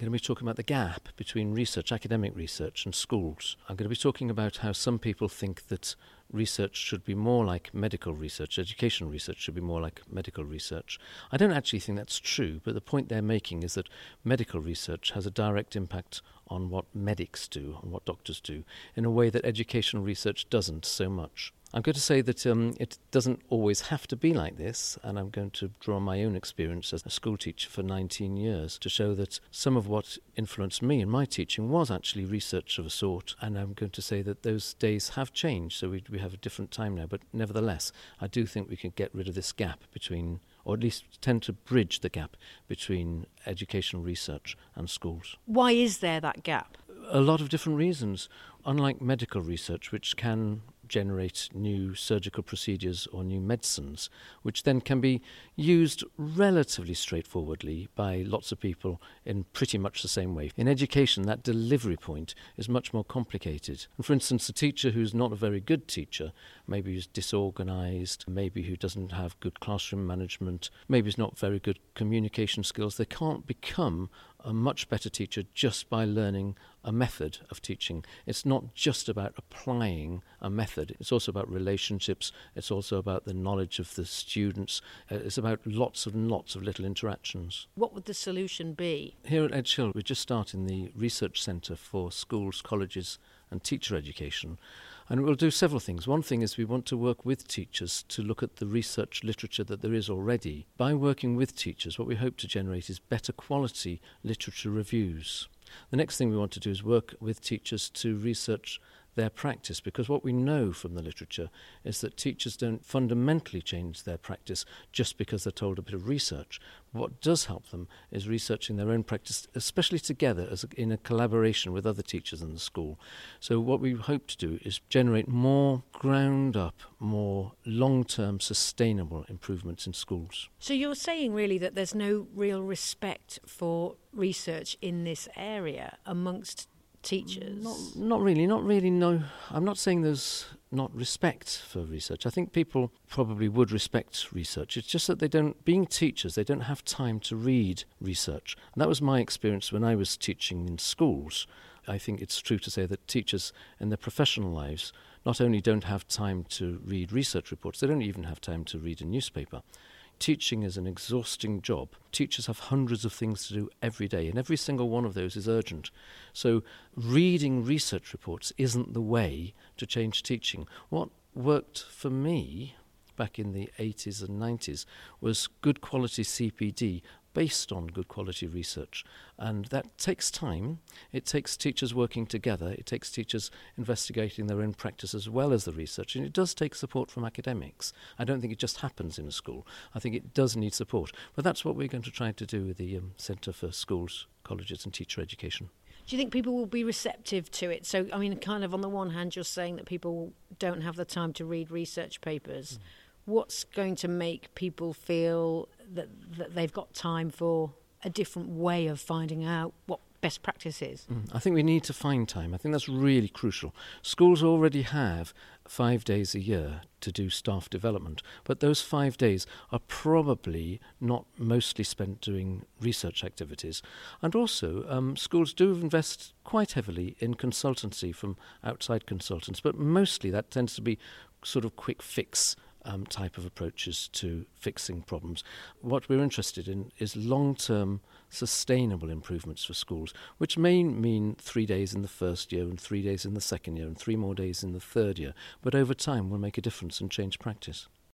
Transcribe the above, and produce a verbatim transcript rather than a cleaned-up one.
going to be talking about the gap between research, academic research, and schools. I'm going to be talking about how some people think that research should be more like medical research, educational research should be more like medical research. I don't actually think that's true, but the point they're making is that medical research has a direct impact on what medics do, on what doctors do, in a way that educational research doesn't so much. I'm going to say that um, it doesn't always have to be like this, and I'm going to draw on my own experience as a school teacher for nineteen years to show that some of what influenced me in my teaching was actually research of a sort, and I'm going to say that those days have changed, so we, we have a different time now, but nevertheless, I do think we can get rid of this gap between, or at least tend to bridge the gap between educational research and schools. Why is there that gap? A lot of different reasons. Unlike medical research, which can generate new surgical procedures or new medicines, which then can be used relatively straightforwardly by lots of people in pretty much the same way. In education, that delivery point is much more complicated. And for instance, a teacher who's not a very good teacher, maybe who's disorganized, maybe who doesn't have good classroom management, maybe who's not very good communication skills, they can't become a much better teacher just by learning a method of teaching. It's not just about applying a method. It's also about relationships. It's also about the knowledge of the students. Uh, it's about lots and lots of little interactions. What would the solution be? Here at Edge Hill, we're just starting the Research Centre for Schools, Colleges and Teacher Education. And we'll do several things. One thing is we want to work with teachers to look at the research literature that there is already. By working with teachers, what we hope to generate is better quality literature reviews. The next thing we want to do is work with teachers to research their practice, because what we know from the literature is that teachers don't fundamentally change their practice just because they're told a bit of research. What does help them is researching their own practice, especially together as a, in a collaboration with other teachers in the school. So what we hope to do is generate more ground-up, more long-term sustainable improvements in schools. So you're saying really that there's no real respect for research in this area amongst teachers? Not, not really, not really, no. I'm not saying there's not respect for research. I think people probably would respect research. It's just that they don't, being teachers, they don't have time to read research. And that was my experience when I was teaching in schools. I think it's true to say that teachers in their professional lives not only don't have time to read research reports, they don't even have time to read a newspaper. Teaching is an exhausting job. Teachers have hundreds of things to do every day, and every single one of those is urgent. So reading research reports isn't the way to change teaching. What worked for me back in the eighties and nineties was good quality C P D based on good quality research. And that takes time. It takes teachers working together. It takes teachers investigating their own practice as well as the research. And it does take support from academics. I don't think it just happens in a school. I think it does need support. But that's what we're going to try to do with the um, Centre for Schools, Colleges and Teacher Education. Do you think people will be receptive to it? So, I mean, kind of on the one hand, you're saying that people don't have the time to read research papers. Mm. What's going to make people feel that, that they've got time for a different way of finding out what best practice is? Mm, I think we need to find time. I think that's really crucial. Schools already have five days a year to do staff development, but those five days are probably not mostly spent doing research activities. And also, um, schools do invest quite heavily in consultancy from outside consultants, but mostly that tends to be sort of quick fix Um, type of approaches to fixing problems. What we're interested in is long-term sustainable improvements for schools, which may mean three days in the first year and three days in the second year and three more days in the third year, but over time will make a difference and change practice.